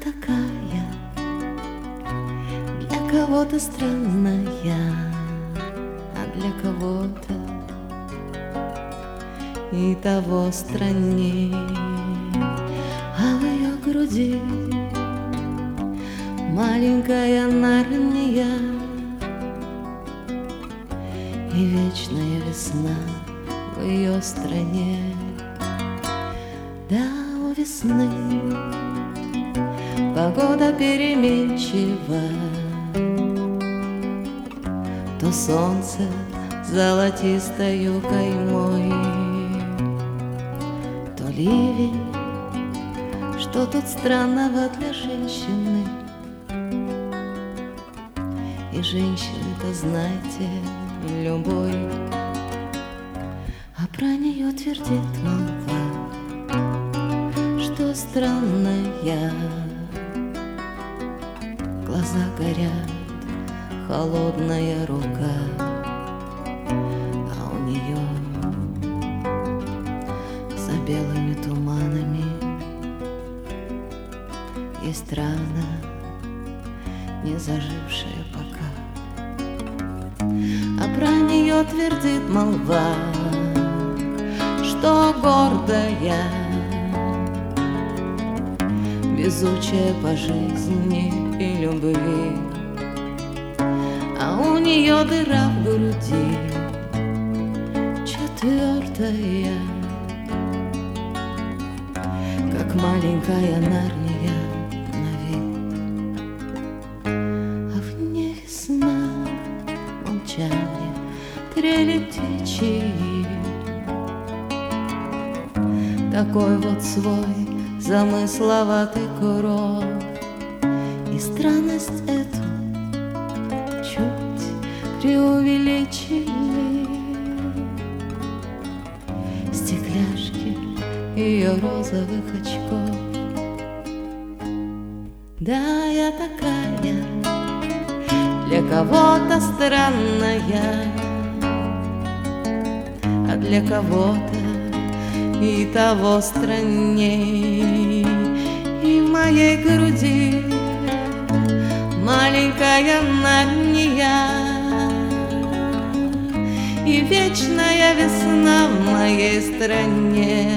такая, для кого-то странная, а для кого-то и того странней. А в ее груди маленькая Нарния и вечная весна в ее стране. Да, у весны погода переменчива, то солнце золотистою каймой, то ливень. Что тут странного для женщины? И женщины-то, знаете, любой, а про нее твердит молва, что странная. Глаза горят, холодная рука, а у нее за белыми туманами есть рана, не зажившая пока. А про нее твердит молва, что гордая, везучая по жизни и любви, а у нее дыра в груди четвертая, как маленькая Нарния на вид. А в ней весна, молчание, трели птичьи, такой вот свой замысловатый курорт. И странность эту чуть преувеличили стекляшки ее розовых очков. Да, я такая, для кого-то странная, а для кого-то и того странней. И в моей груди маленькая Нарния и вечная весна в моей стране.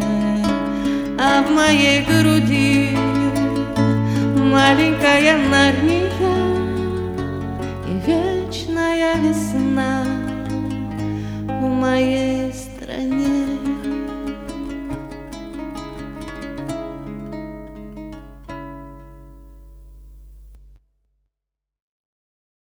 А в моей груди маленькая Нарния и вечная весна в моей стране.